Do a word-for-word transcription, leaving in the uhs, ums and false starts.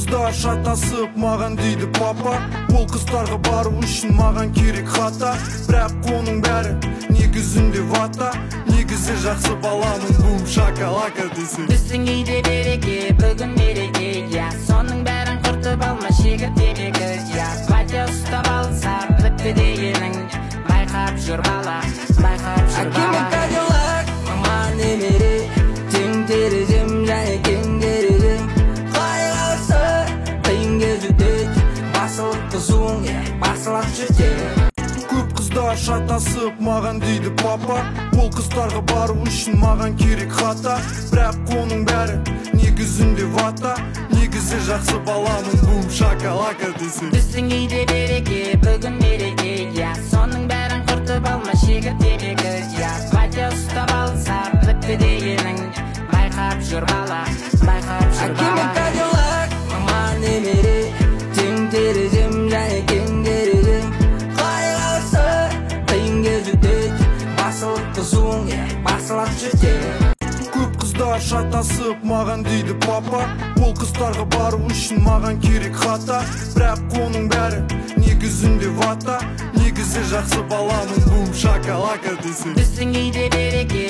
Қыздар шатасып маған дейді папа, ол қыздарға бару үшін маған керек хата. Бірақ оның бәрі негізінде вата, негізі жақсы баламын бум шакалака десе. Біздің үйде береке, бүгін мереке, я соның бәрін құртып алма шегір темекі, я батя ұстап алса бітті дегенің, байқап жүр бала, байқап жүр бала. Әкеме кадиллак, мама немере, тең терезем және кең терезем. Қалай қалса қиын кез өтеді, басылып қызуың, басылып жетеді. Көп қыздар шатасып маған дейді папа, ол қыздарға бару үшін маған керек хата. Бірақ оның бәрі негізінде вата, негізі жақсы баламын бум шакалака десе. Біздің үйде береке, бүгін мереке, я соның бәрін құртып алма шегір темекі, я батя ұстап алса бітті дегенің, байқап жүр бала, байқап жүр бала. Әкеме кадиллак, мама немере, тең терезем және кең терезем. Қалай қалса қиын кез өтеді, басылып қызуың, басылып жетеді. Көп қыздар шатасып маған дейді папа, ол қыздарға бару үшін маған керек хата. Бірақ оның бәрі негізінде вата, негізі жақсы баламын бум шакалака десе. Біздің үйде береке,